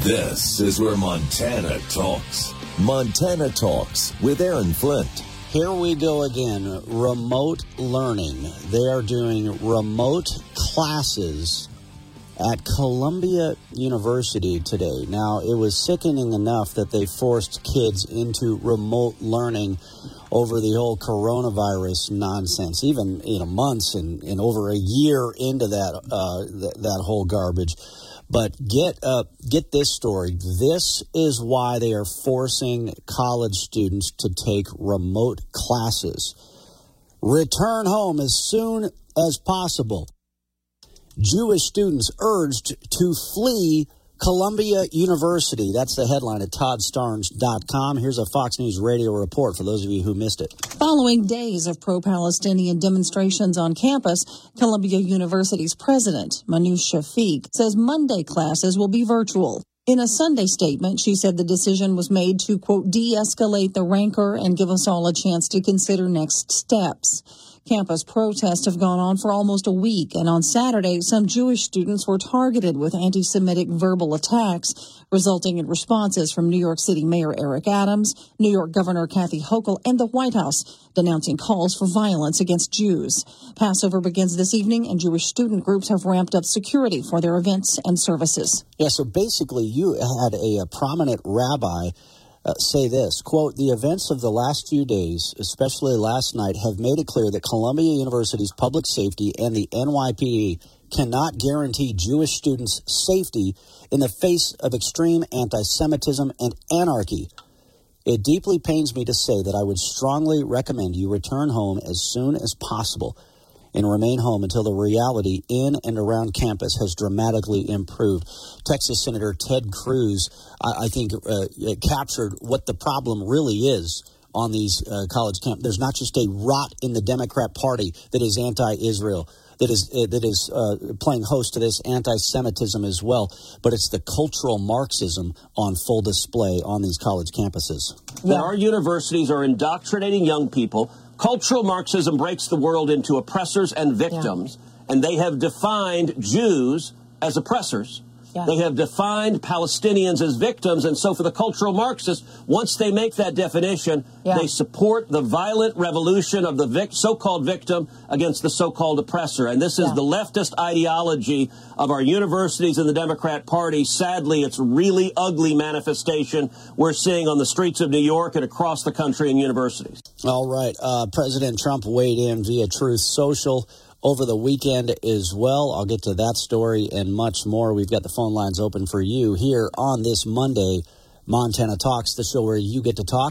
This is where Montana talks. Montana Talks with Aaron Flint. Here we go again. Remote learning. They are doing remote classes at Columbia University today. Now, it was sickening enough that they forced kids into remote learning over the whole coronavirus nonsense, even months and over a year into that whole garbage. But get this story. This is why they are forcing college students to take remote classes. Return home as soon as possible. Jewish students urged to flee Columbia University. That's the headline at ToddStarnes.com. Here's a Fox News radio report for those of you who missed it. Following days of pro-Palestinian demonstrations on campus, Columbia University's president, Manoush Shafiq, says Monday classes will be virtual. In a Sunday statement, she said the decision was made to, quote, de-escalate the rancor and give us all a chance to consider next steps. Campus protests have gone on for almost a week, and on Saturday, some Jewish students were targeted with anti-Semitic verbal attacks, resulting in responses from New York City Mayor Eric Adams, New York Governor Kathy Hochul, and the White House, denouncing calls for violence against Jews. Passover begins this evening, and Jewish student groups have ramped up security for their events and services. Yeah, so basically you had a prominent rabbi say this, quote, the events of the last few days, especially last night, have made it clear that Columbia University's public safety and the NYPD cannot guarantee Jewish students' safety in the face of extreme anti-Semitism and anarchy. It deeply pains me to say that I would strongly recommend you return home as soon as possible and remain home until the reality in and around campus has dramatically improved. Texas Senator Ted Cruz, I think, captured what the problem really is on these college campuses. There's not just a rot in the Democrat Party that is anti-Israel, that is playing host to this anti-Semitism as well, but it's the cultural Marxism on full display on these college campuses. That our universities are indoctrinating young people. Cultural Marxism breaks the world into oppressors and victims, and they have defined Jews as oppressors. Yeah. They have defined Palestinians as victims, and so for the cultural Marxists, once they make that definition, they support the violent revolution of the so-called victim against the so-called oppressor. And this is the leftist ideology of our universities and the Democrat Party. Sadly, it's really ugly manifestation we're seeing on the streets of New York and across the country in universities. All right. President Trump weighed in via Truth Social over the weekend as well. I'll get to that story and much more. We've got the phone lines open for you here on this Monday, Montana Talks, the show where you get to talk.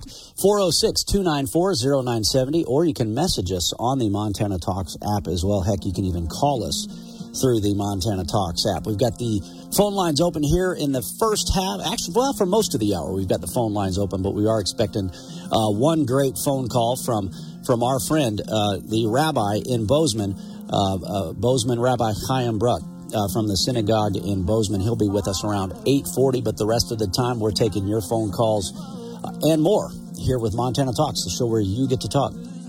406-294-0970, or you can message us on the Montana Talks app as well. Heck, you can even call us through the Montana Talks app. We've got the phone lines open here in the first half. Actually, well, for most of the hour, we've got the phone lines open, but we are expecting one great phone call from our friend, the rabbi in Bozeman, Bozeman Rabbi Chaim Bruck from the synagogue in Bozeman. He'll be with us around 8:40, but the rest of the time we're taking your phone calls and more here with Montana Talks, the show where you get to talk.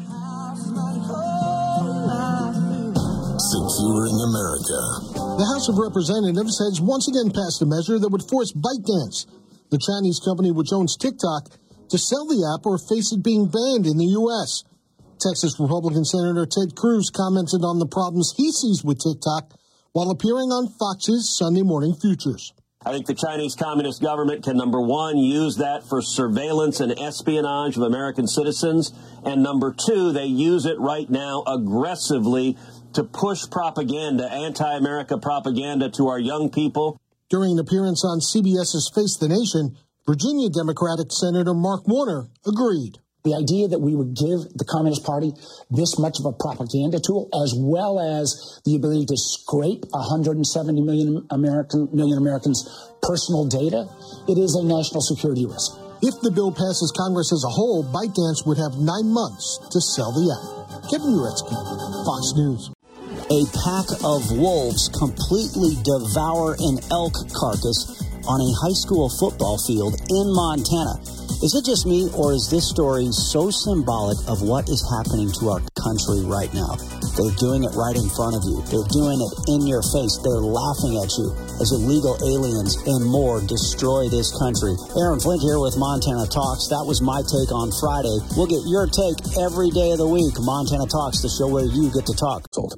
Securing America. The House of Representatives has once again passed a measure that would force ByteDance, the Chinese company which owns TikTok, to sell the app or face it being banned in the U.S. Texas Republican Senator Ted Cruz commented on the problems he sees with TikTok while appearing on Fox's Sunday Morning Futures. I think the Chinese Communist government can, number one, use that for surveillance and espionage of American citizens, and number two, they use it right now aggressively to push propaganda, anti-America propaganda to our young people. During an appearance on CBS's Face the Nation, Virginia Democratic Senator Mark Warner agreed. The idea that we would give the Communist Party this much of a propaganda tool, as well as the ability to scrape 170 million Americans' personal data, it is a national security risk. If the bill passes Congress as a whole, ByteDance would have 9 months to sell the app. Kevin Uretsky, Fox News. A pack of wolves completely devour an elk carcass on a high school football field in Montana. Is it just me, or is this story so symbolic of what is happening to our country right now? They're doing it right in front of you. They're doing it in your face. They're laughing at you as illegal aliens and more destroy this country. Aaron Flint here with Montana Talks. That was my take on Friday. We'll get your take every day of the week. Montana Talks, the show where you get to talk. Sold.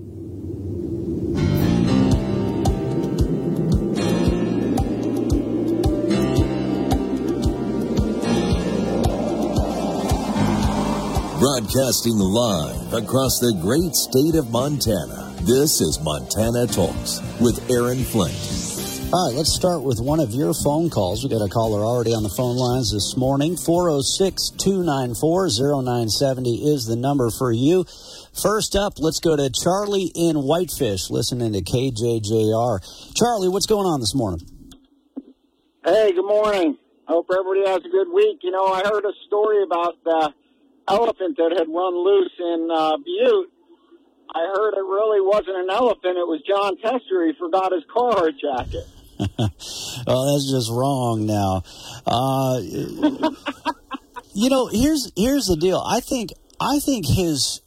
Broadcasting live across the great state of Montana, this is Montana Talks with Aaron Flint. All right, let's start with one of your phone calls. We got a caller already on the phone lines this morning. 406-294-0970 is the number for you. First up, let's go to Charlie in Whitefish, listening to KJJR. Charlie, what's going on this morning? Hey, good morning. Hope everybody has a good week. You know, I heard a story about the elephant that had run loose in Butte. I heard it really wasn't an elephant. It was John Tester. He forgot his Carhartt jacket. Oh, that's just wrong now. You know, here's the deal. I think his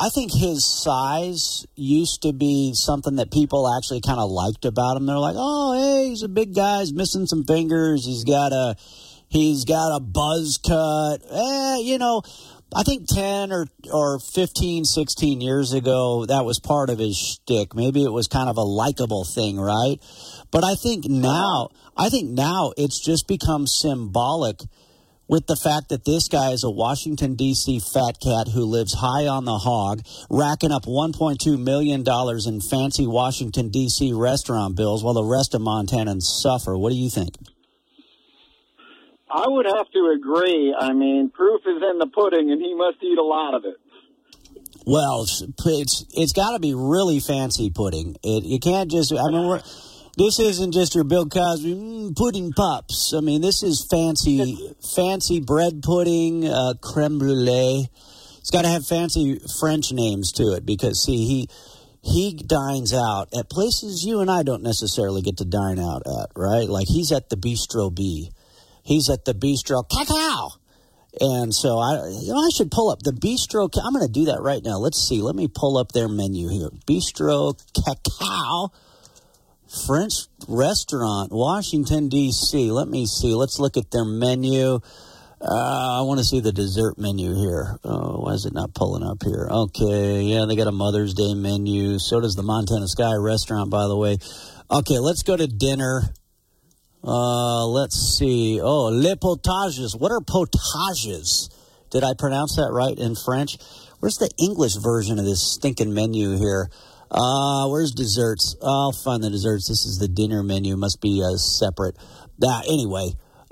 size used to be something that people actually kind of liked about him. They're like, oh, hey, he's a big guy. He's missing some fingers. He's got a buzz cut. You know, I think 10 or 15, 16 years ago, that was part of his shtick. Maybe it was kind of a likable thing, right? But I think now it's just become symbolic with the fact that this guy is a Washington, D.C. fat cat who lives high on the hog, racking up $1.2 million in fancy Washington, D.C. restaurant bills while the rest of Montanans suffer. What do you think? I would have to agree. I mean, proof is in the pudding, and he must eat a lot of it. Well, it's got to be really fancy pudding. You can't just. I mean, this isn't just your Bill Cosby pudding pops. I mean, this is fancy bread pudding, creme brulee. It's got to have fancy French names to it because see he dines out at places you and I don't necessarily get to dine out at, right? Like he's at the Bistro B. He's at the Bistro Cacao. And so I should pull up the Bistro. I'm going to do that right now. Let's see. Let me pull up their menu here. Bistro Cacao, French restaurant, Washington, D.C. Let me see. Let's look at their menu. I want to see the dessert menu here. Oh, why is it not pulling up here? Okay, yeah, they got a Mother's Day menu. So does the Montana Sky restaurant, by the way. Okay, let's go to dinner. Let's see. Oh, les potages. What are potages? Did I pronounce that right in French? Where's the English version of this stinking menu here? Where's desserts? I'll find the desserts. This is the dinner menu. Must be separate. Anyway,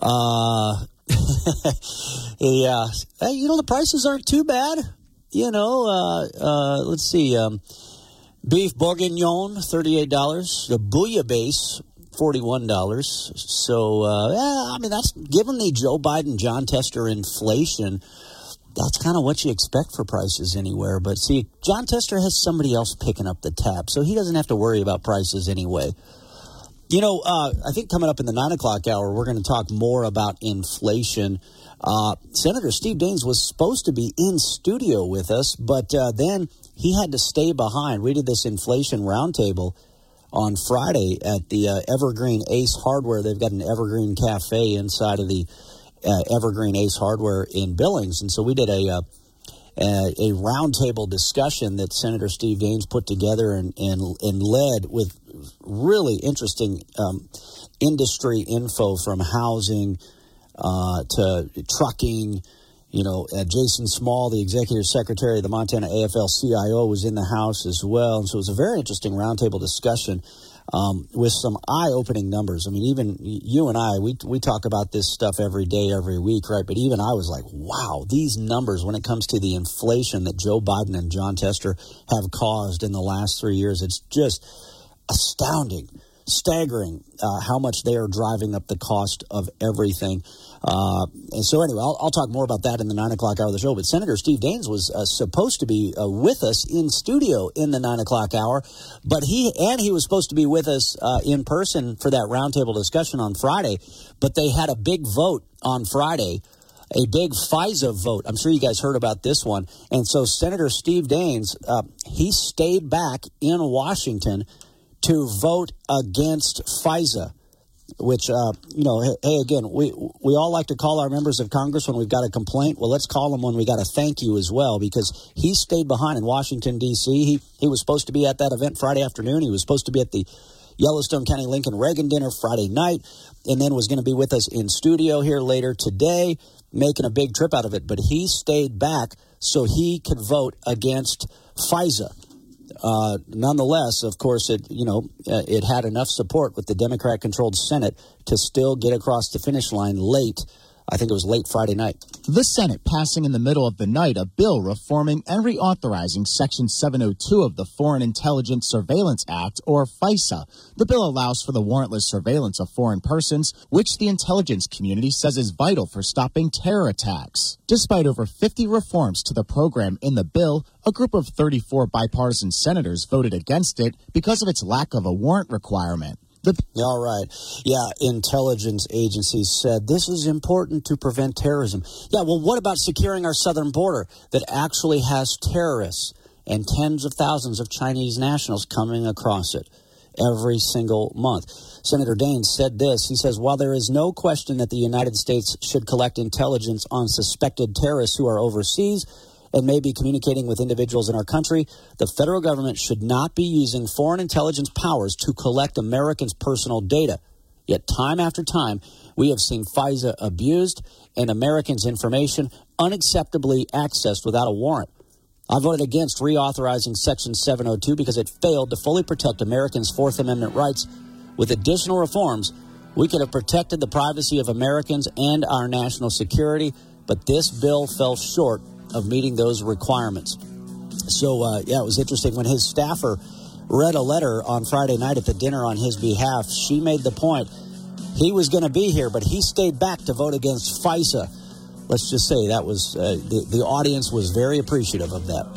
yeah. Hey, you know, the prices aren't too bad. You know, let's see. Beef bourguignon, $38. The bouillabaisse, $41. So, I mean, that's given the Joe Biden, John Tester inflation, that's kind of what you expect for prices anywhere. But see, John Tester has somebody else picking up the tab, so he doesn't have to worry about prices anyway. You know, I think coming up in the 9 o'clock hour, we're going to talk more about inflation. Senator Steve Daines was supposed to be in studio with us, but then he had to stay behind. We did this inflation roundtable on Friday at the Evergreen Ace Hardware. They've got an Evergreen Cafe inside of the Evergreen Ace Hardware in Billings. And so we did a roundtable discussion that Senator Steve Daines put together and led with really interesting industry info from housing to trucking. You know, Jason Small, the executive secretary of the Montana AFL-CIO, was in the house as well. And so it was a very interesting roundtable discussion with some eye-opening numbers. I mean, even you and I, we talk about this stuff every day, every week, right? But even I was like, wow, these numbers when it comes to the inflation that Joe Biden and John Tester have caused in the last 3 years, it's just astounding. staggering how much they are driving up the cost of everything. And so anyway, I'll talk more about that in the 9 o'clock hour of the show. But Senator Steve Daines was supposed to be with us in studio in the 9 o'clock hour, but he was supposed to be with us in person for that roundtable discussion on Friday. But they had a big vote on Friday, a big FISA vote. I'm sure you guys heard about this one. And so Senator Steve Daines, he stayed back in Washington to vote against FISA, which, hey, again, we all like to call our members of Congress when we've got a complaint. Well, let's call them when we got a thank you as well, because he stayed behind in Washington, D.C. He was supposed to be at that event Friday afternoon. He was supposed to be at the Yellowstone County Lincoln Reagan dinner Friday night, and then was going to be with us in studio here later today, making a big trip out of it. But he stayed back so he could vote against FISA. Nonetheless, of course, it had enough support with the Democrat-controlled Senate to still get across the finish line late. I think it was late Friday night. The Senate passing in the middle of the night a bill reforming and reauthorizing Section 702 of the Foreign Intelligence Surveillance Act, or FISA. The bill allows for the warrantless surveillance of foreign persons, which the intelligence community says is vital for stopping terror attacks. Despite over 50 reforms to the program in the bill, a group of 34 bipartisan senators voted against it because of its lack of a warrant requirement. All right. Yeah, intelligence agencies said this is important to prevent terrorism. Yeah, well, what about securing our southern border that actually has terrorists and tens of thousands of Chinese nationals coming across it every single month? Senator Daines said this. He says, while there is no question that the United States should collect intelligence on suspected terrorists who are overseas and may be communicating with individuals in our country, the federal government should not be using foreign intelligence powers to collect Americans' personal data. Yet time after time, we have seen FISA abused and Americans' information unacceptably accessed without a warrant. I voted against reauthorizing Section 702 because it failed to fully protect Americans' Fourth Amendment rights. With additional reforms, we could have protected the privacy of Americans and our national security, but this bill fell short of meeting those requirements. So, it was interesting. When his staffer read a letter on Friday night at the dinner on his behalf, she made the point he was going to be here, but he stayed back to vote against FISA. Let's just say that was the audience was very appreciative of that.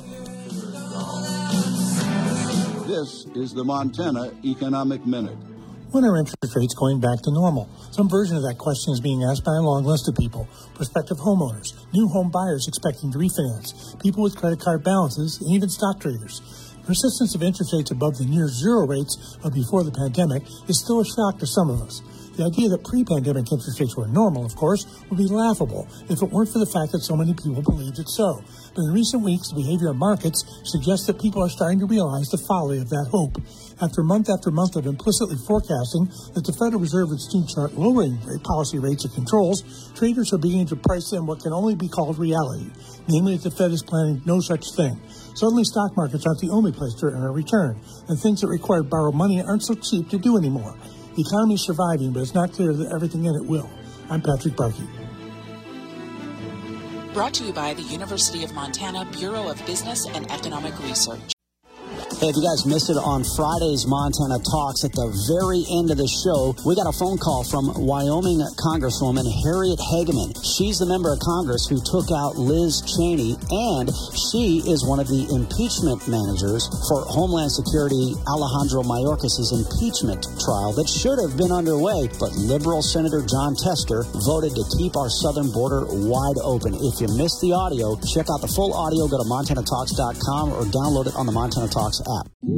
This is the Montana Economic Minute. When are interest rates going back to normal? Some version of that question is being asked by a long list of people. Prospective homeowners, new home buyers expecting to refinance, people with credit card balances, and even stock traders. Persistence of interest rates above the near zero rates of before the pandemic is still a shock to some of us. The idea that pre-pandemic interest rates were normal, of course, would be laughable if it weren't for the fact that so many people believed it so. But in recent weeks, the behavior of markets suggests that people are starting to realize the folly of that hope. After month of implicitly forecasting that the Federal Reserve would soon start lowering policy rates and controls, traders are beginning to price in what can only be called reality, namely that the Fed is planning no such thing. Suddenly, stock markets aren't the only place to earn a return, and things that require borrowed money aren't so cheap to do anymore. The economy is surviving, but it's not clear that everything in it will. I'm Patrick Barkey. Brought to you by the University of Montana Bureau of Business and Economic Research. Hey, if you guys missed it on Friday's Montana Talks, at the very end of the show, we got a phone call from Wyoming Congresswoman Harriet Hageman. She's the member of Congress who took out Liz Cheney, and she is one of the impeachment managers for Homeland Security Alejandro Mayorkas' impeachment trial that should have been underway, but liberal Senator Jon Tester voted to keep our southern border wide open. If you missed the audio, check out the full audio. Go to MontanaTalks.com or download it on the Montana Talks app.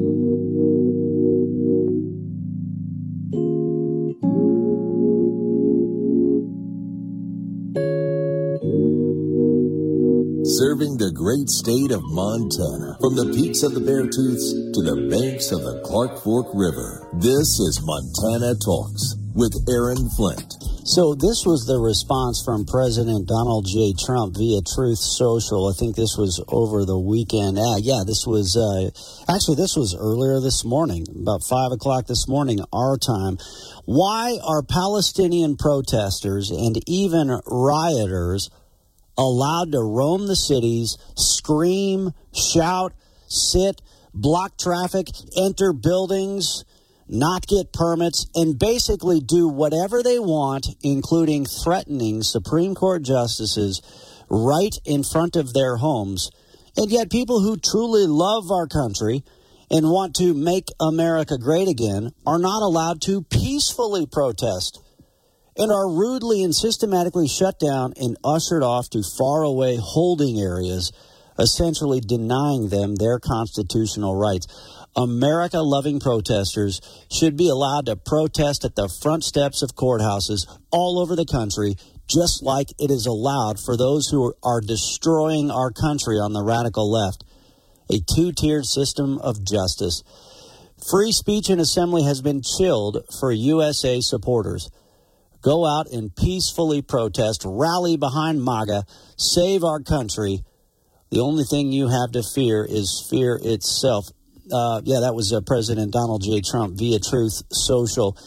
Serving the great state of Montana, from the peaks of the Beartooths to the banks of the Clark Fork River. This is Montana Talks with Aaron Flint. So this was the response from President Donald J. Trump via Truth Social. I think this was over the weekend. This was earlier this morning, about 5 o'clock this morning, our time. Why are Palestinian protesters and even rioters allowed to roam the cities, scream, shout, sit, block traffic, enter buildings, not get permits, and basically do whatever they want, including threatening Supreme Court justices right in front of their homes. And yet people who truly love our country and want to make America great again are not allowed to peacefully protest and are rudely and systematically shut down and ushered off to faraway holding areas, essentially denying them their constitutional rights. America-loving protesters should be allowed to protest at the front steps of courthouses all over the country, just like it is allowed for those who are destroying our country on the radical left. A two-tiered system of justice. Free speech and assembly has been chilled for USA supporters. Go out and peacefully protest, rally behind MAGA, save our country. The only thing you have to fear is fear itself. That was President Donald J. Trump via Truth Social.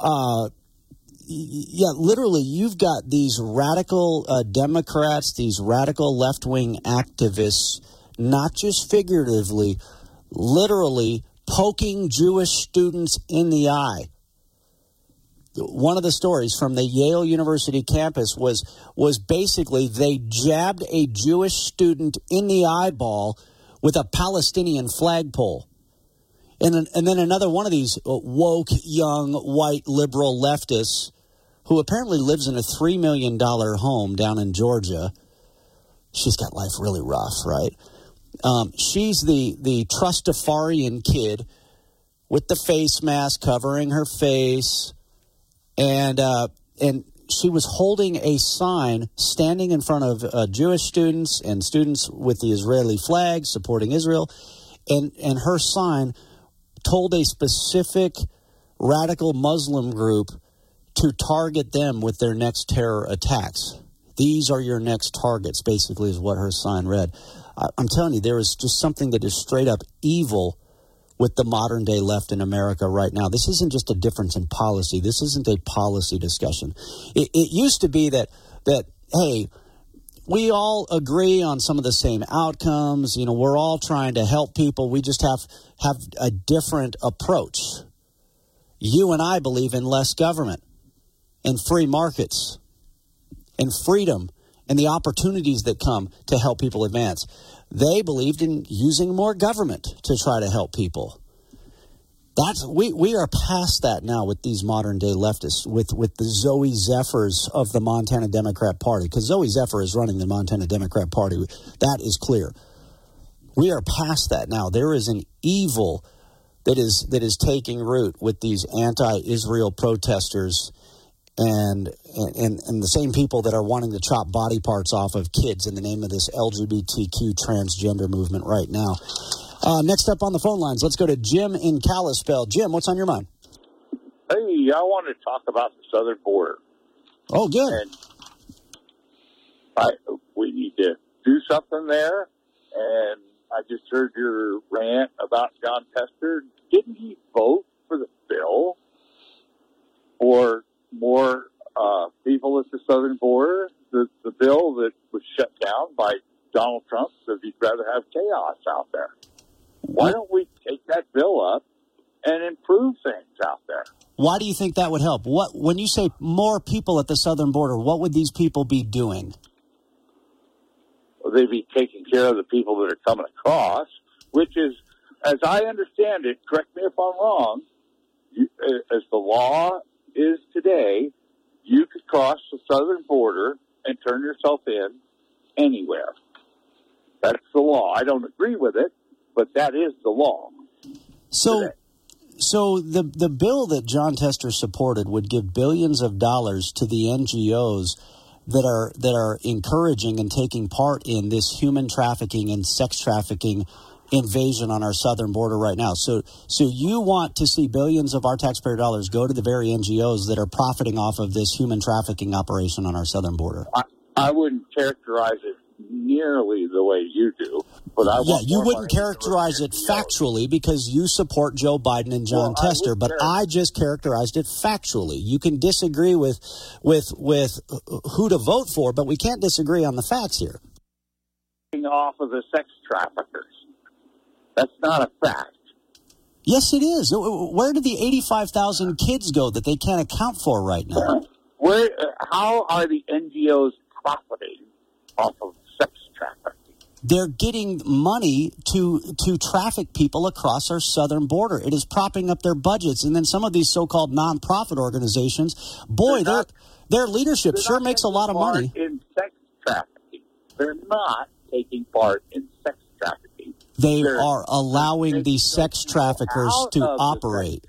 Literally, you've got these radical Democrats, these radical left-wing activists, not just figuratively, literally poking Jewish students in the eye. One of the stories from the Yale University campus was basically they jabbed a Jewish student in the eyeball with a Palestinian flagpole. And then another one of these woke, young, white, liberal leftists who apparently lives in a $3 million home down in Georgia. She's got life really rough, right? She's the Trustafarian kid with the face mask covering her face. And she was holding a sign standing in front of Jewish students and students with the Israeli flag supporting Israel. And her sign told a specific radical Muslim group to target them with their next terror attacks. These are your next targets, basically, is what her sign read. I'm telling you, there is just something that is straight up evil with the modern day left in America right now. This isn't just a difference in policy. This isn't a policy discussion. It used to be that, hey, we all agree on some of the same outcomes. You know, we're all trying to help people. We just have a different approach. You and I believe in less government and free markets and freedom and the opportunities that come to help people advance. They believed in using more government to try to help people. We are past that now with these modern day leftists, with the Zoe Zephyrs of the Montana Democrat Party, because Zoe Zephyr is running the Montana Democrat Party. That is clear. We are past that now. There is an evil that is taking root with these anti-Israel protesters and the same people that are wanting to chop body parts off of kids in the name of this LGBTQ transgender movement right now. Next up on the phone lines, let's go to Jim in Kalispell. Jim, what's on your mind? Hey, I want to talk about the southern border. Oh, good. And we need to do something there. And I just heard your rant about Jon Tester. Didn't he vote for the bill for more people at the southern border? The bill that was shut down by Donald Trump because he'd rather have chaos out there. Why don't we take that bill up and improve things out there? Why do you think that would help? When you say more people at the southern border, what would these people be doing? Well, they'd be taking care of the people that are coming across, which is, as I understand it, correct me if I'm wrong, as the law is today, you could cross the southern border and turn yourself in anywhere. That's the law. I don't agree with it, but that is the law. So the bill that Jon Tester supported would give billions of dollars to the NGOs that are encouraging and taking part in this human trafficking and sex trafficking invasion on our southern border right now. So you want to see billions of our taxpayer dollars go to the very NGOs that are profiting off of this human trafficking operation on our southern border? I wouldn't characterize it nearly the way you do, but you wouldn't characterize it factually because you support Joe Biden and Jon Tester, but I just characterized it factually. You can disagree with who to vote for, but we can't disagree on the facts here. Off of the sex traffickers. That's not a fact. Yes, it is. Where did the 85,000 kids go that they can't account for right now? How are the NGOs profiting off of sex trafficking? They're getting money to traffic people across our southern border. It is propping up their budgets. And then some of these so-called nonprofit organizations, boy, their leadership sure makes a lot of money. In sex trafficking. They're not taking part in sex trafficking. They are allowing these sex traffickers to operate.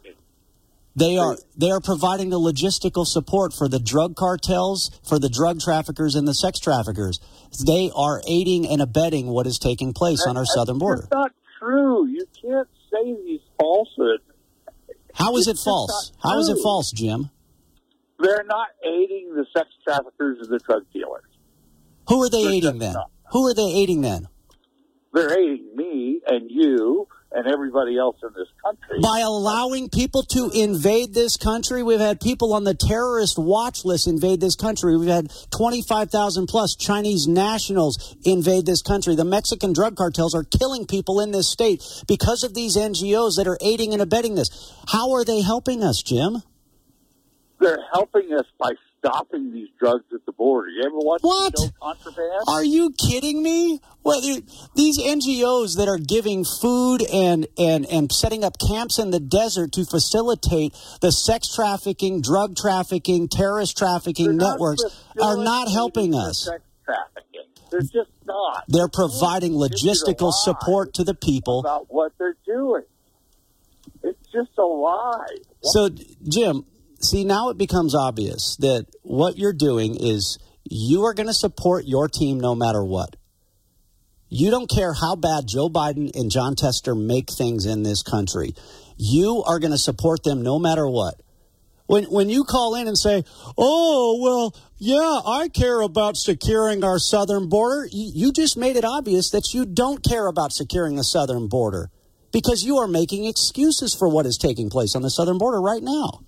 They are providing the logistical support for the drug cartels, for the drug traffickers, and the sex traffickers. They are aiding and abetting what is taking place on our southern border. That's not true. You can't say these falsehoods. How is it false? How is it false, Jim? They're not aiding the sex traffickers or the drug dealers. Who are they aiding then? Who are they aiding then? They're aiding me and you and everybody else in this country. By allowing people to invade this country. We've had people on the terrorist watch list invade this country. We've had 25,000 plus Chinese nationals invade this country. The Mexican drug cartels are killing people in this state because of these NGOs that are aiding and abetting this. How are they helping us, Jim? They're helping us by stopping these drugs at the border. You ever watch what? the show Contraband? Are you kidding me? Well, these NGOs that are giving food and setting up camps in the desert to facilitate the sex trafficking, drug trafficking, terrorist trafficking networks are not helping us. Sex trafficking. They're just not. They're providing logistical support to the people. About what they're doing. It's just a lie. So, Jim, see, now it becomes obvious that what you're doing is you are going to support your team no matter what. You don't care how bad Joe Biden and John Tester make things in this country. You are going to support them no matter what. When you call in and say, oh, well, yeah, I care about securing our southern border, you just made it obvious that you don't care about securing the southern border because you are making excuses for what is taking place on the southern border right now.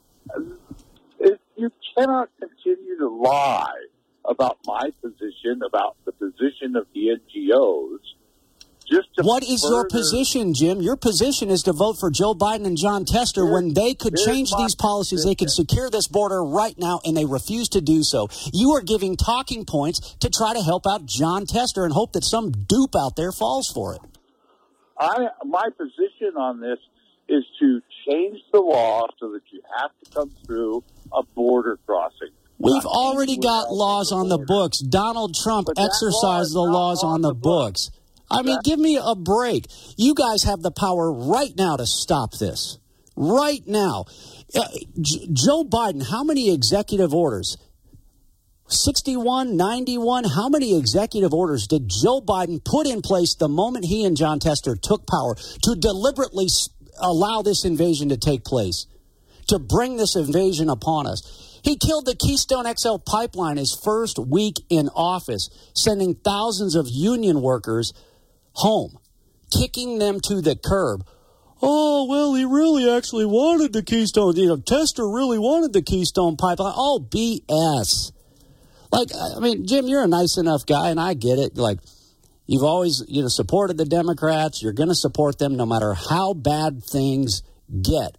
You cannot continue to lie about my position, about the position of the NGOs. What is your position, Jim? Your position is to vote for Joe Biden and John Tester when they could change these policies. They could secure this border right now, and they refuse to do so. You are giving talking points to try to help out John Tester and hope that some dupe out there falls for it. My position on this is to change the law so that you have to come through a border crossing. We've already got laws on the books. Donald Trump exercised the laws on the books. I mean, give me a break. You guys have the power right now to stop this. Right now. Joe Biden, how many executive orders? 61, 91, how many executive orders did Joe Biden put in place the moment he and John Tester took power to deliberately allow this invasion to take place, to bring this invasion upon us? He killed the Keystone XL pipeline his first week in office, sending thousands of union workers home, kicking them to the curb. Oh, well, he really actually wanted the Keystone. Tester really wanted the Keystone pipeline. Oh, BS. Like, I mean, Jim, you're a nice enough guy, and I get it. Like, you've always, supported the Democrats. You're going to support them no matter how bad things get.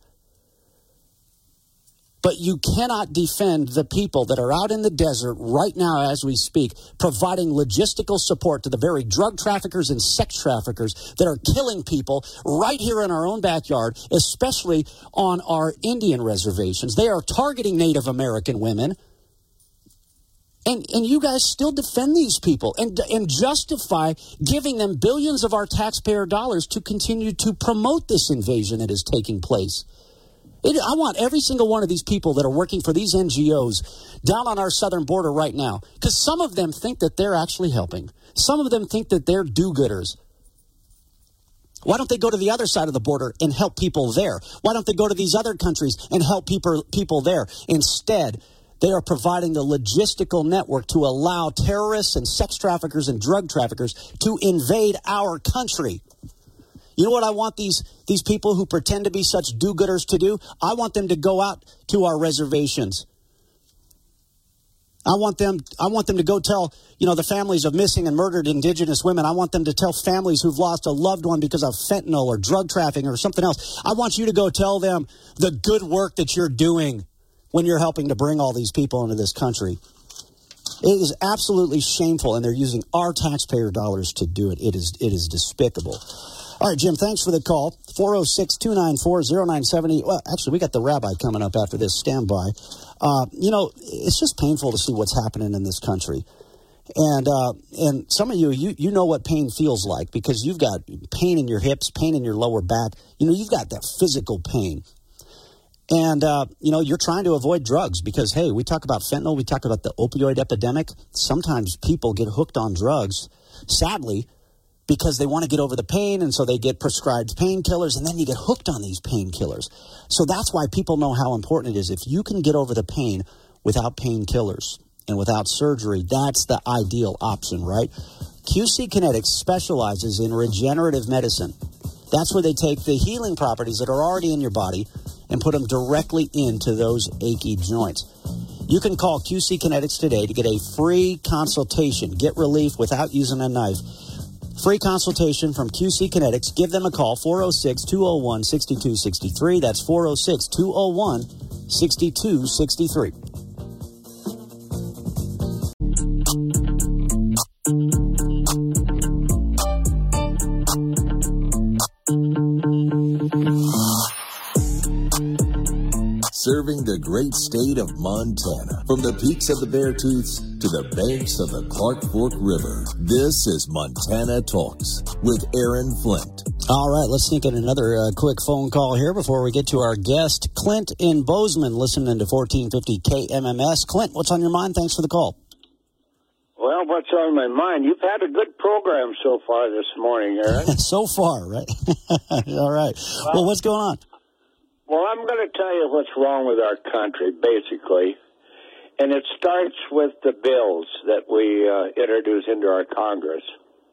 But you cannot defend the people that are out in the desert right now as we speak, providing logistical support to the very drug traffickers and sex traffickers that are killing people right here in our own backyard, especially on our Indian reservations. They are targeting Native American women. And you guys still defend these people and justify giving them billions of our taxpayer dollars to continue to promote this invasion that is taking place. I want every single one of these people that are working for these NGOs down on our southern border right now, because some of them think that they're actually helping. Some of them think that they're do-gooders. Why don't they go to the other side of the border and help people there? Why don't they go to these other countries and help people there? Instead, they are providing the logistical network to allow terrorists and sex traffickers and drug traffickers to invade our country. You know what I want these people who pretend to be such do-gooders to do? I want them to go out to our reservations I want them to go tell, the families of missing and murdered indigenous women. I want them to tell families who've lost a loved one because of fentanyl or drug trafficking or something else. I want you to go tell them the good work that you're doing when you're helping to bring all these people into this country. It is absolutely shameful, and they're using our taxpayer dollars to do it. It is despicable. All right, Jim, thanks for the call. 406-294-0970. Well, actually, we got the rabbi coming up after this. Stand by. It's just painful to see what's happening in this country. And some of you know what pain feels like because you've got pain in your hips, pain in your lower back. You've got that physical pain. And, you're trying to avoid drugs because, hey, we talk about fentanyl. We talk about the opioid epidemic. Sometimes people get hooked on drugs, sadly, because they want to get over the pain, and so they get prescribed painkillers, and then you get hooked on these painkillers. So that's why people know how important it is. If you can get over the pain without painkillers and without surgery, that's the ideal option, right? QC Kinetics specializes in regenerative medicine. That's where they take the healing properties that are already in your body and put them directly into those achy joints. You can call QC Kinetics today to get a free consultation. Get relief without using a knife. Free consultation from QC Kinetics. Give them a call, 406-201-6263. That's 406-201-6263. Serving the great state of Montana, from the peaks of the Beartooths to the banks of the Clark Fork River. This is Montana Talks with Aaron Flint. All right, let's sneak in another quick phone call here before we get to our guest, Clint in Bozeman, listening to 1450 KMMS. Clint, what's on your mind? Thanks for the call. Well, what's on my mind? You've had a good program so far this morning, Aaron. So far, right? All right. Well, what's going on? Well, I'm going to tell you what's wrong with our country, basically. And it starts with the bills that we introduce into our Congress.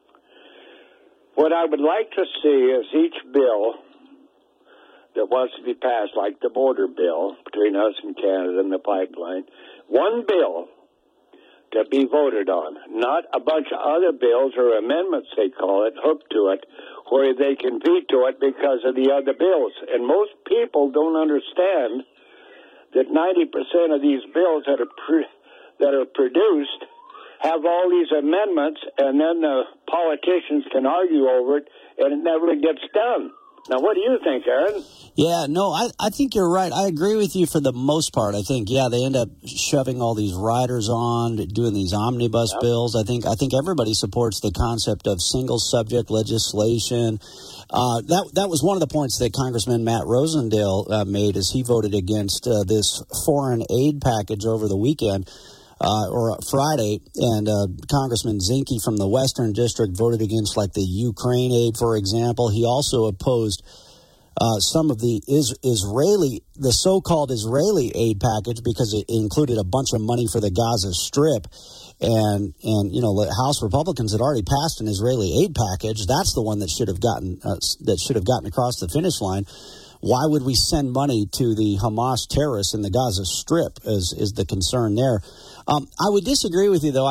What I would like to see is each bill that wants to be passed, like the border bill between us and Canada and the pipeline, one bill to be voted on, not a bunch of other bills or amendments, they call it, hooked to it, where they can veto it because of the other bills. And most people don't understand that 90% of these bills that are produced have all these amendments, and then the politicians can argue over it, and it never gets done. Now, what do you think, Aaron? Yeah, no, I think you're right. I agree with you for the most part. I think, they end up shoving all these riders on, doing these omnibus bills. I think everybody supports the concept of single subject legislation. That was one of the points that Congressman Matt Rosendale made as he voted against this foreign aid package over the weekend. Or Friday, and Congressman Zinke from the Western District voted against, like, the Ukraine aid, for example. He also opposed some of the so-called Israeli aid package because it included a bunch of money for the Gaza Strip. And the House Republicans had already passed an Israeli aid package. That's the one that should have gotten across the finish line. Why would we send money to the Hamas terrorists in the Gaza Strip is the concern there. I would disagree with you, though.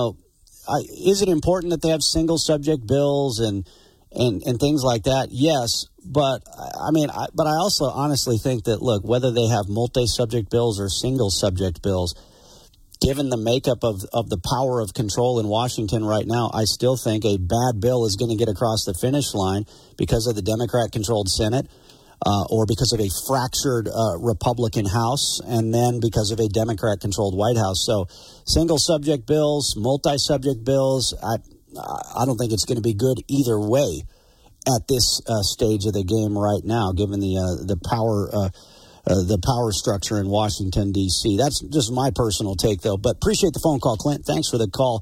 Is it important that they have single subject bills and things like that? Yes, but I also honestly think that, look, whether they have multi-subject bills or single subject bills, given the makeup of the power of control in Washington right now, I still think a bad bill is going to get across the finish line because of the Democrat-controlled Senate. Or because of a fractured Republican House, and then because of a Democrat-controlled White House. So single-subject bills, multi-subject bills, I don't think it's going to be good either way at this stage of the game right now, given the power structure in Washington, D.C. That's just my personal take, though. But appreciate the phone call, Clint. Thanks for the call.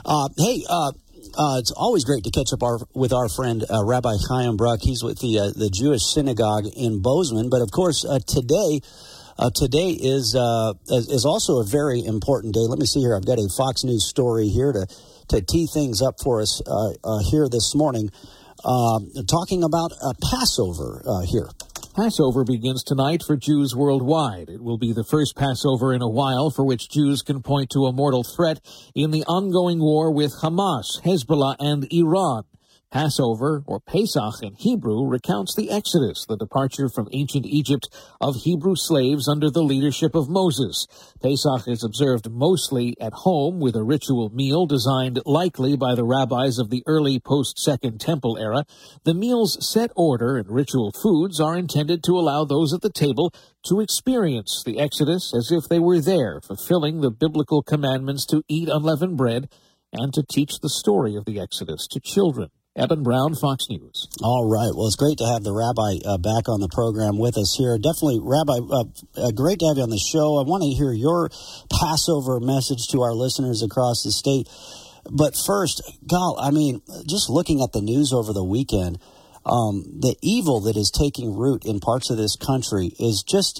It's always great to catch up with our friend Rabbi Chaim Bruck. He's with the Jewish synagogue in Bozeman. But of course, today is also a very important day. Let me see here. I've got a Fox News story here to tee things up for us here this morning, talking about Passover here. Passover begins tonight for Jews worldwide. It will be the first Passover in a while for which Jews can point to a mortal threat in the ongoing war with Hamas, Hezbollah, and Iran. Passover, or Pesach in Hebrew, recounts the Exodus, the departure from ancient Egypt of Hebrew slaves under the leadership of Moses. Pesach is observed mostly at home with a ritual meal designed likely by the rabbis of the early post-Second Temple era. The meal's set order and ritual foods are intended to allow those at the table to experience the Exodus as if they were there, fulfilling the biblical commandments to eat unleavened bread and to teach the story of the Exodus to children. Eben Brown, Fox News. All right. Well, it's great to have the Rabbi back on the program with us here. Definitely, Rabbi, great to have you on the show. I want to hear your Passover message to our listeners across the state. But first, Gal, I mean, just looking at the news over the weekend, the evil that is taking root in parts of this country is just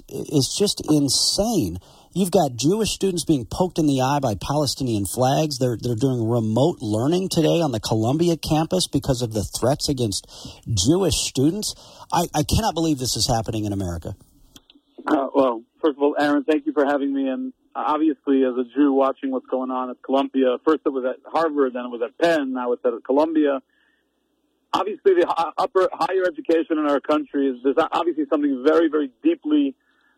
insane. You've got Jewish students being poked in the eye by Palestinian flags. They're doing remote learning today on the Columbia campus because of the threats against Jewish students. I cannot believe this is happening in America. Well, first of all, Aaron, thank you for having me. And obviously, as a Jew watching what's going on at Columbia, first it was at Harvard, then it was at Penn, now it's at Columbia. Obviously, the higher education in our country there's obviously something very, very deeply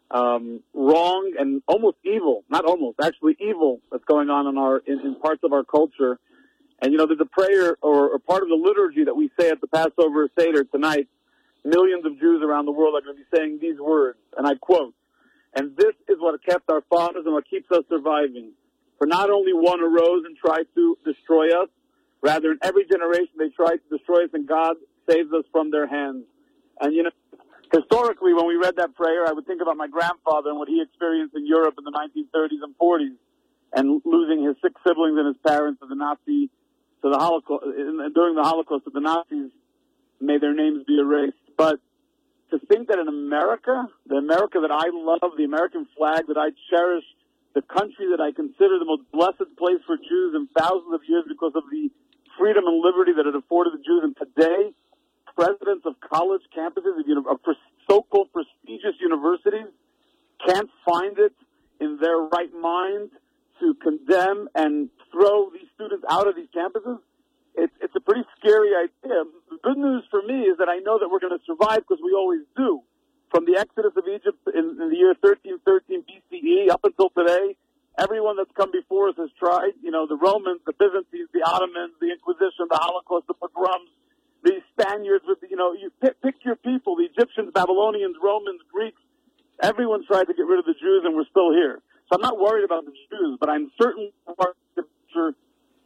wrong and almost evil, not almost, actually evil that's going on in parts of our culture. And, you know, there's a prayer or part of the liturgy that we say at the Passover Seder tonight. Millions of Jews around the world are going to be saying these words, and I quote, "And this is what kept our fathers and what keeps us surviving. For not only one arose and tried to destroy us, rather in every generation they tried to destroy us, and God saves us from their hands." And, you know, historically, when we read that prayer, I would think about my grandfather and what he experienced in Europe in the 1930s and 40s, and losing his 6 siblings and his parents to the Holocaust, during the Holocaust, the Nazis made their names be erased. But to think that in America, the America that I love, the American flag that I cherish, the country that I consider the most blessed place for Jews in thousands of years because of the freedom and liberty that it afforded the Jews, and today, presidents of college campuses, of so-called prestigious universities, can't find it in their right mind to condemn and throw these students out of these campuses. It's a pretty scary idea. The good news for me is that I know that we're going to survive because we always do. From the exodus of Egypt in the year 1313 BCE up until today, everyone that's come before us has tried. You know, the Romans, the Byzantines, the Ottomans, the Inquisition, the Holocaust, the pogroms, the Spaniards, you pick your people, the Egyptians, Babylonians, Romans, Greeks. Everyone tried to get rid of the Jews, and we're still here. So I'm not worried about the Jews, but I'm certainly worried.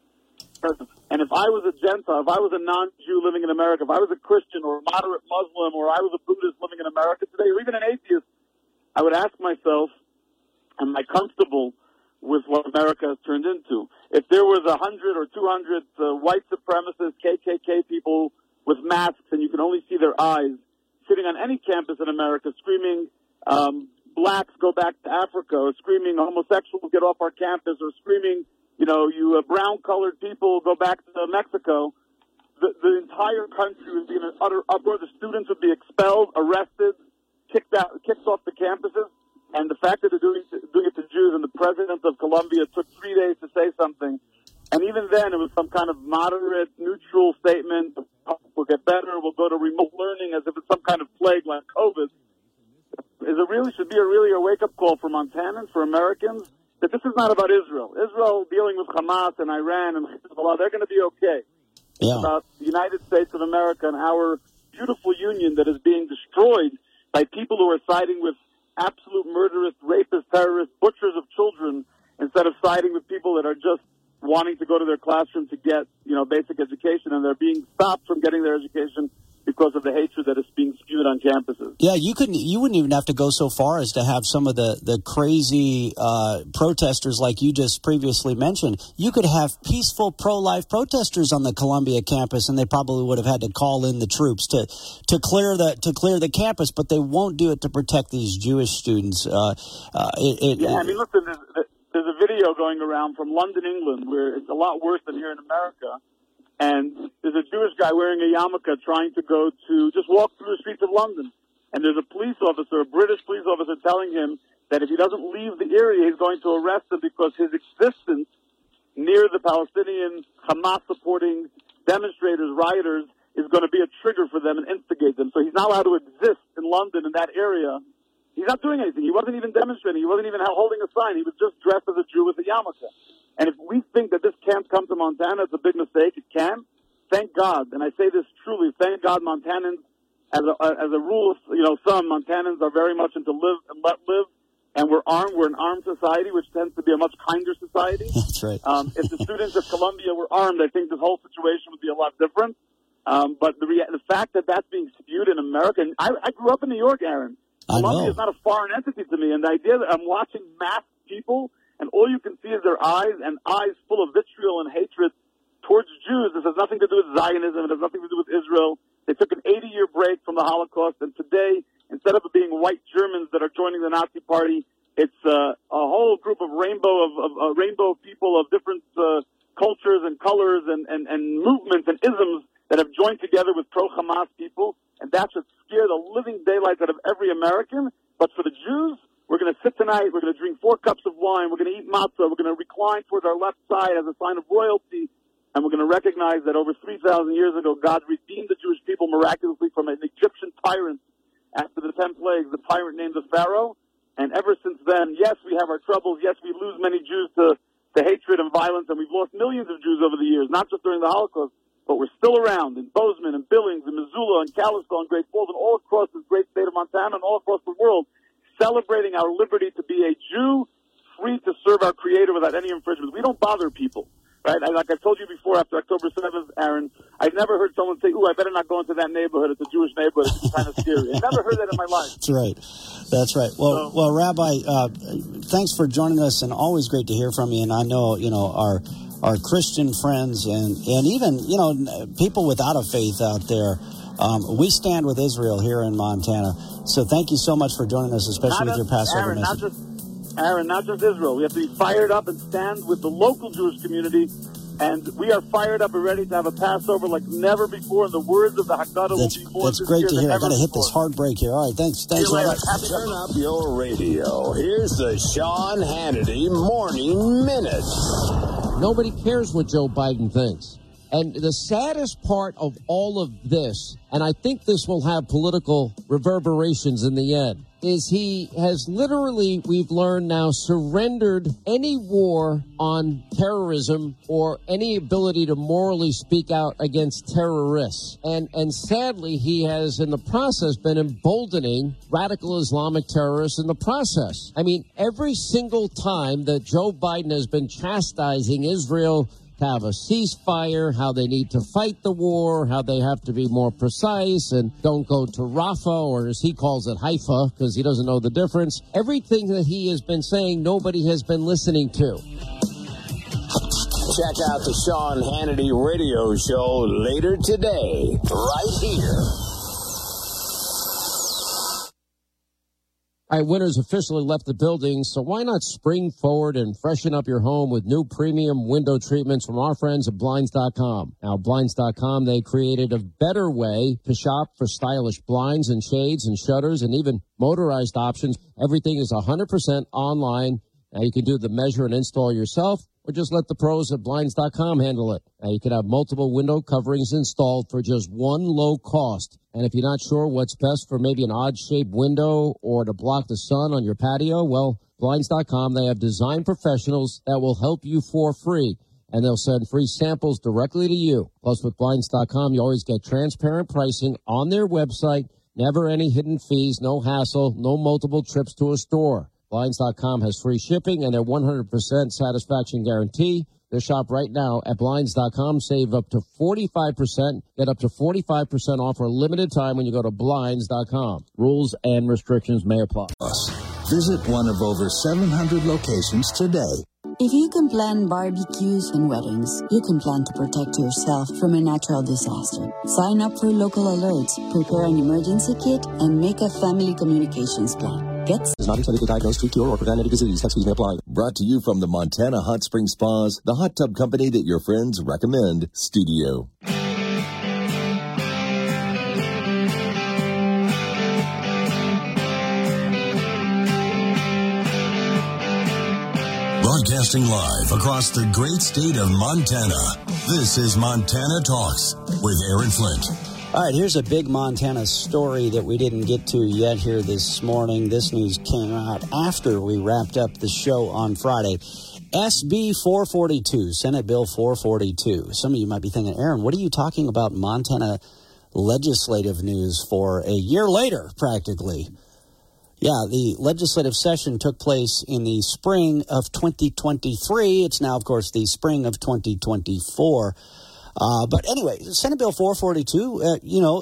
And if I was a Gentile, if I was a non-Jew living in America, if I was a Christian or a moderate Muslim, or I was a Buddhist living in America today, or even an atheist, I would ask myself, am I comfortable with what America has turned into? If there was 100 or 200 white supremacist KKK people with masks and you can only see their eyes sitting on any campus in America screaming, blacks go back to Africa, or screaming homosexuals get off our campus, or screaming, you brown-colored people go back to Mexico, the entire country would be in an utter uproar. The students would be expelled, arrested, kicked off the campuses. And the fact that they're doing it to Jews, and the president of Columbia took 3 days to say something, and even then it was some kind of moderate, neutral statement, we'll get better, we'll go to remote learning as if it's some kind of plague like COVID, should be a wake-up call for Montanans, for Americans, that this is not about Israel. Israel dealing with Hamas and Iran and Hezbollah, they're going to be okay. Yeah. It's about the United States of America and our beautiful union that is being destroyed by people who are siding with absolute murderous, rapists, terrorists, butchers of children, instead of siding with people that are just wanting to go to their classroom to get, basic education, and they're being stopped from getting their education because of the hatred that is being spewed on campuses. Yeah, you wouldn't even have to go so far as to have some of the crazy protesters like you just previously mentioned. You could have peaceful pro-life protesters on the Columbia campus, and they probably would have had to call in the troops to clear the campus, but they won't do it to protect these Jewish students. Listen, there's a video going around from London, England, where it's a lot worse than here in America. And there's a Jewish guy wearing a yarmulke trying to just walk through the streets of London. and there's a police officer, a British police officer, telling him that if he doesn't leave the area, he's going to arrest him because his existence near the Palestinian Hamas-supporting demonstrators, rioters, is going to be a trigger for them and instigate them. So he's not allowed to exist in London, in that area. He's not doing anything. He wasn't even demonstrating. He wasn't even holding a sign. He was just dressed as a Jew with a yarmulke. And if we think that this can't come to Montana, it's a big mistake. It can. Thank God, and I say this truly, thank God Montanans, as a rule of thumb, Montanans are very much into live and let live. And we're armed. We're an armed society, which tends to be a much kinder society. That's right. If the students of Columbia were armed, I think this whole situation would be a lot different. But the fact that that's being spewed in America, and I grew up in New York, Aaron. Columbia is not a foreign entity to me. And the idea that I'm watching masked people, and all you can see is their eyes, and eyes full of vitriol and hatred towards Jews. This has nothing to do with Zionism. It has nothing to do with Israel. They took an 80-year break from the Holocaust, and today, instead of it being white Germans that are joining the Nazi Party, it's a whole group of rainbow people of different cultures and colors and movements and isms that have joined together with pro-Hamas people, and that should scare the living daylights out of every American. But for the Jews, we're going to sit tonight, we're going to drink 4 cups of wine, we're going to eat matzah, we're going to recline towards our left side as a sign of royalty, and we're going to recognize that over 3,000 years ago, God redeemed the Jewish people miraculously from an Egyptian tyrant. After the 10 plagues, the tyrant named the Pharaoh. And ever since then, yes, we have our troubles. Yes, we lose many Jews to hatred and violence, and we've lost millions of Jews over the years, not just during the Holocaust, but we're still around in Bozeman and Billings and Missoula and Kalispell and Great Falls and all across this great state of Montana and all across the world, celebrating our liberty to be a Jew, free to serve our Creator without any infringements. We don't bother people. Right? Like I told you before, after October 7th, Aaron, I've never heard someone say, ooh, I better not go into that neighborhood. It's a Jewish neighborhood. It's kind of scary. I've never heard that in my life. That's right. That's right. Well, Rabbi, thanks for joining us, and always great to hear from you. And I know, our Christian friends and even, people without a faith out there, we stand with Israel here in Montana. So thank you so much for joining us, especially with your Passover message. Aaron, not just Israel. We have to be fired up and stand with the local Jewish community, and we are fired up and ready to have a Passover like never before. In the words of the Haggadah, will be more that's great to hear. I got to hit this hard break here. All right, thanks, Rabbi. Turn up your radio. Here's the Sean Hannity Morning Minute. Nobody cares what Joe Biden thinks. And the saddest part of all of this, and I think this will have political reverberations in the end, is he has literally, we've learned now, surrendered any war on terrorism or any ability to morally speak out against terrorists. And sadly, he has, in the process, been emboldening radical Islamic terrorists in the process. I mean, every single time that Joe Biden has been chastising Israel to have a ceasefire, how they need to fight the war, how they have to be more precise and don't go to Rafah, or as he calls it, Haifa, because he doesn't know the difference. Everything that he has been saying, nobody has been listening to. Check out the Sean Hannity radio show later today, right here. All right, winter's officially left the building, so why not spring forward and freshen up your home with new premium window treatments from our friends at Blinds.com. Now, Blinds.com, they created a better way to shop for stylish blinds and shades and shutters and even motorized options. Everything is 100% online. Now, you can do the measure and install yourself, or just let the pros at Blinds.com handle it. Now, you can have multiple window coverings installed for just one low cost. And if you're not sure what's best for maybe an odd-shaped window or to block the sun on your patio, well, Blinds.com, they have design professionals that will help you for free. And they'll send free samples directly to you. Plus, with Blinds.com, you always get transparent pricing on their website, never any hidden fees, no hassle, no multiple trips to a store. Blinds.com has free shipping and their 100% satisfaction guarantee. They shop right now at Blinds.com. Save up to 45%. Get up to 45% off for a limited time when you go to Blinds.com. Rules and restrictions may apply. Visit one of over 700 locations today. If you can plan barbecues and weddings, you can plan to protect yourself from a natural disaster. Sign up for local alerts, prepare an emergency kit, and make a family communications plan. Is not intended to diagnose, treat, cure, or prevent any disease. Text fees may apply. Brought to you from the Montana Hot Spring Spas, the hot tub company that your friends recommend, Studio. 7 Broadcasting live across the great state of Montana. This is Montana Talks with Aaron Flint. All right, here's a big Montana story that we didn't get to yet here this morning. This news came out after we wrapped up the show on Friday. SB 442, Senate Bill 442. Some of you might be thinking, Aaron, what are you talking about Montana legislative news for a year later, practically? Yeah, the legislative session took place in the spring of 2023. It's now, of course, the spring of 2024. But anyway, Senate Bill 442,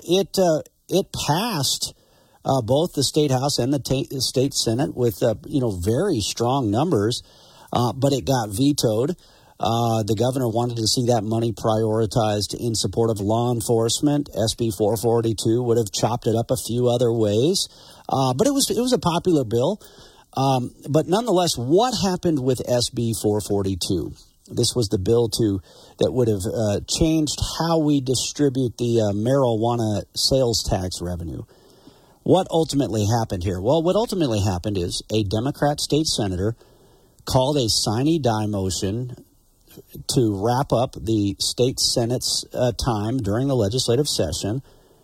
it passed both the State House and the State Senate with, very strong numbers, but it got vetoed. The governor wanted to see that money prioritized in support of law enforcement. SB 442 would have chopped it up a few other ways. But it was a popular bill. But nonetheless, what happened with SB 442? This was the bill that would have changed how we distribute the marijuana sales tax revenue. What ultimately happened here? Well, what ultimately happened is a Democrat state senator called a sine die motion to wrap up the state Senate's time during the legislative session.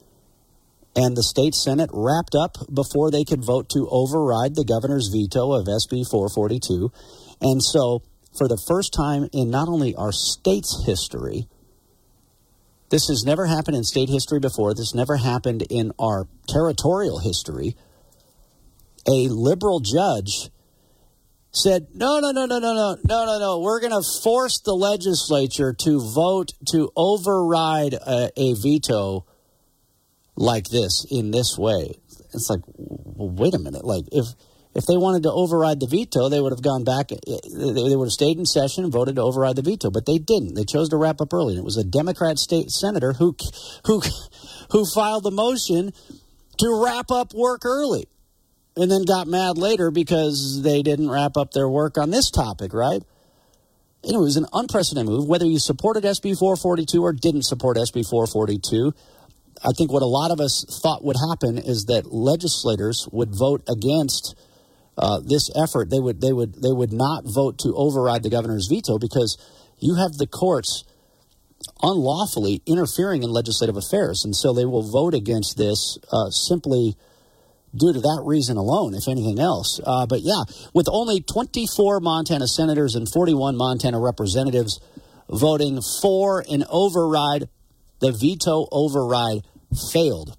And the state Senate wrapped up before they could vote to override the governor's veto of SB 442. And so, for the first time in not only our state's history, this has never happened in state history before, this never happened in our territorial history, a liberal judge said, no, we're going to force the legislature to vote to override a veto like this, in this way. It's like, well, wait a minute. Like, if they wanted to override the veto, they would have gone back. They would have stayed in session and voted to override the veto, but they didn't. They chose to wrap up early. And it was a Democrat state senator who filed the motion to wrap up work early, and then got mad later because they didn't wrap up their work on this topic, right? It was an unprecedented move. Whether you supported SB 442 or didn't support SB 442, I think what a lot of us thought would happen is that legislators would vote against this effort. They would not vote to override the governor's veto because you have the courts unlawfully interfering in legislative affairs, and so they will vote against this simply due to that reason alone, if anything else. But yeah, with only 24 Montana senators and 41 Montana representatives voting for an override, the veto override failed.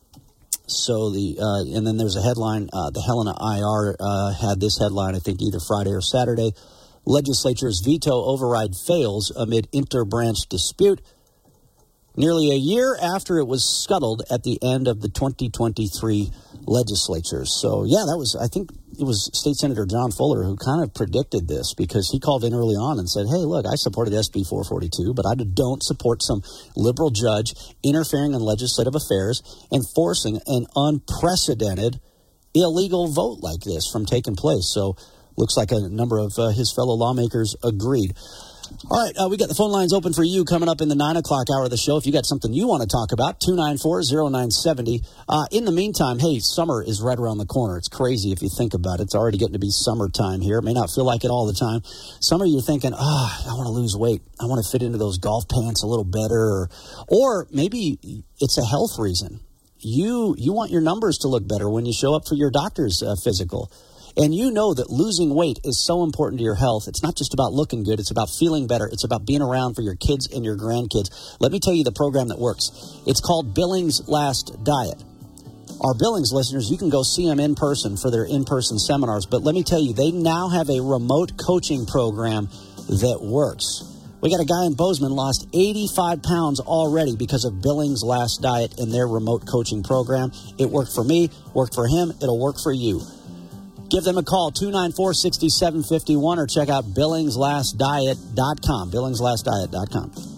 So and then there's a headline, the Helena IR had this headline, I think either Friday or Saturday. Legislature's veto override fails amid interbranch dispute. Nearly a year after it was scuttled at the end of the 2023 legislature. So, yeah, I think it was State Senator John Fuller who kind of predicted this, because he called in early on and said, hey, look, I supported SB 442, but I don't support some liberal judge interfering in legislative affairs and forcing an unprecedented illegal vote like this from taking place. So, looks like a number of his fellow lawmakers agreed. All right, we got the phone lines open for you coming up in the 9 o'clock hour of the show. If you got something you want to talk about, 294-0970. In the meantime, hey, summer is right around the corner. It's crazy if you think about it. It's already getting to be summertime here. It may not feel like it all the time. Some of you are thinking, I want to lose weight. I want to fit into those golf pants a little better. Or maybe it's a health reason. You want your numbers to look better when you show up for your doctor's physical. And you know that losing weight is so important to your health. It's not just about looking good. It's about feeling better. It's about being around for your kids and your grandkids. Let me tell you the program that works. It's called Billings Last Diet. Our Billings listeners, you can go see them in person for their in-person seminars. But let me tell you, they now have a remote coaching program that works. We got a guy in Bozeman lost 85 pounds already because of Billings Last Diet and their remote coaching program. It worked for me, worked for him. It'll work for you. Give them a call, 294-6751, or check out billingslastdiet.com, billingslastdiet.com.